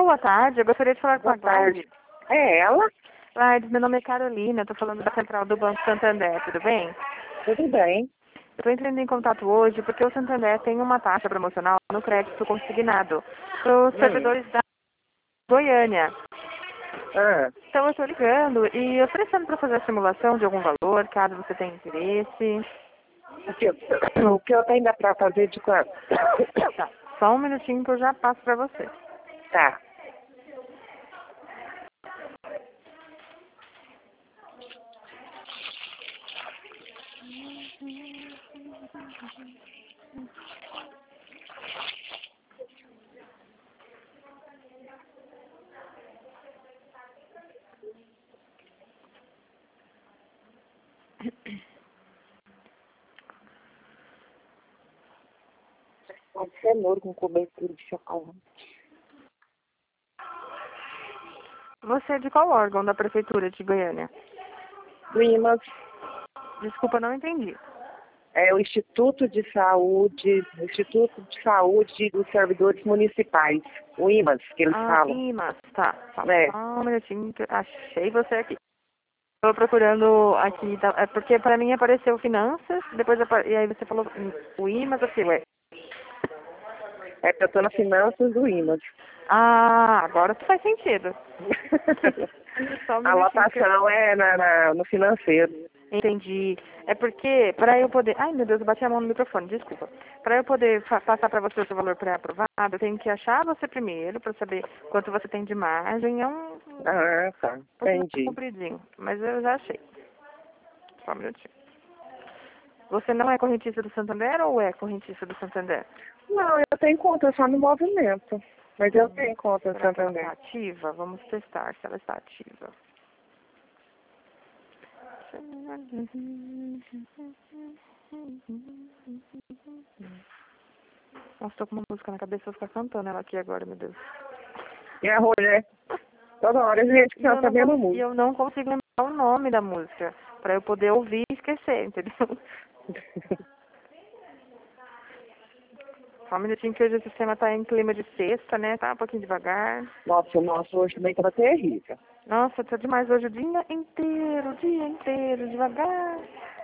Boa tarde, eu gostaria de falar com a Boa tarde. Gladys. É ela? Gladys, meu nome é Carolina, estou falando da central do Banco Santander, tudo bem? Tudo bem. Eu estou entrando em contato hoje porque o Santander tem uma taxa promocional no crédito consignado para os servidores da Goiânia. Ah, Então eu estou ligando e oferecendo para fazer a simulação de algum valor, caso você tenha interesse. o que eu tenho para fazer de quanto? Tá, só um minutinho que eu já passo para você. Tá. Pode ser louro com cobertura de chocolate. Você é de qual órgão da Prefeitura de Goiânia? Limas Desculpa, não entendi. é o Instituto de Saúde dos Servidores Municipais. O IMAS, que eles falam. IMAS, tá. É. Só um minutinho, que achei você aqui. Estou procurando aqui, é porque para mim apareceu finanças, depois e aí você falou o IMAS, o que, ué? É que eu estou nas finanças do IMAS. Agora faz sentido. Só um A minutinho lotação é no financeiro. Entendi. É porque, para eu poder... Ai, meu Deus, eu bati a mão no microfone, desculpa. Para eu poder passar para você o seu valor pré-aprovado, eu tenho que achar você primeiro, para saber quanto você tem de margem. É um Tá. pouquinho Entendi. compridinho, mas eu já achei. Só um minutinho. Você não é correntista do Santander ou é correntista do Santander? Não, eu tenho conta só no movimento. Mas eu tenho conta no Será que ela Santander. está ativa? Vamos testar se ela está ativa. Nossa, tô com uma música na cabeça, vou ficar cantando ela aqui agora, meu Deus. E a rolê? Toda hora a gente canta a mesma E música. eu não consigo lembrar o nome da música, pra eu poder ouvir e esquecer, entendeu? Só um minutinho que hoje o sistema tá em clima de sexta, né? Tá um pouquinho devagar. Nossa, o nosso hoje também tava terrível. Nossa, tá demais hoje o dia inteiro, devagar.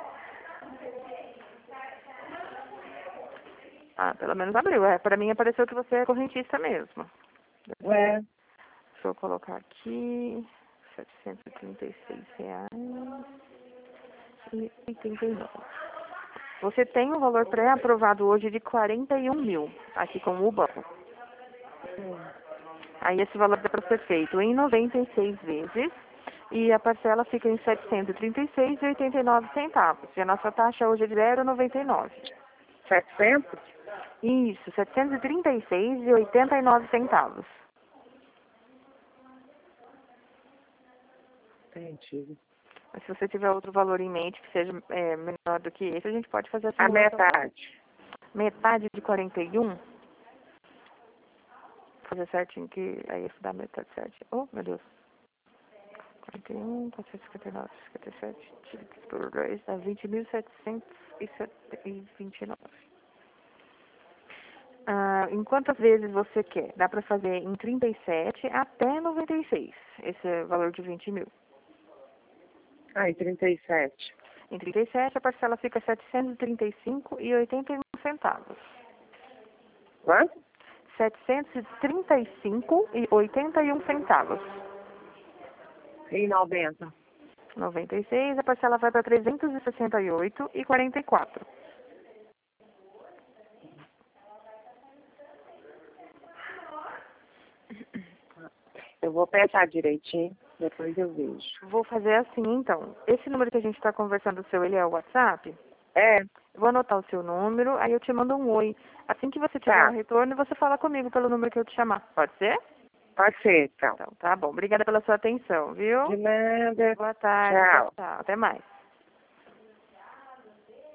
Pelo menos abriu. Pra mim apareceu que você é correntista mesmo. É. Deixa eu colocar aqui, R$ 736,89. Você tem um valor pré-aprovado hoje de 41 mil, aqui com o banco. Aí esse valor dá para ser feito em 96 vezes e a parcela fica em R$ 736,89. E a nossa taxa hoje é de 0,99. 700? Isso, R$ 736,89. Entendi. Mas se você tiver outro valor em mente que seja menor do que esse, a gente pode fazer A simulação. metade. Metade de 41. Fazer certinho que aí isso dá metade certinho. Oh, meu Deus. 41, 459, 57, dividido por 2 dá 20.729. Em quantas vezes você quer? Dá para fazer em 37 até 96, esse valor de 20 mil. E 37. Em 37, a parcela fica R$ 735,81. Quanto? R$ 735,81. E 90. 96, a parcela vai para R$ 368,44. Eu vou pensar direitinho, depois eu vejo. Vou fazer assim, então. Esse número que a gente está conversando, o seu, ele é o WhatsApp? É. Eu vou anotar o seu número, aí eu te mando um oi. Assim que você tiver um retorno, você fala comigo pelo número que eu te chamar. Pode ser? Pode ser, então. Então, tá bom. Obrigada pela sua atenção, viu? De nada. Boa tarde. Tchau. Tchau. Até mais.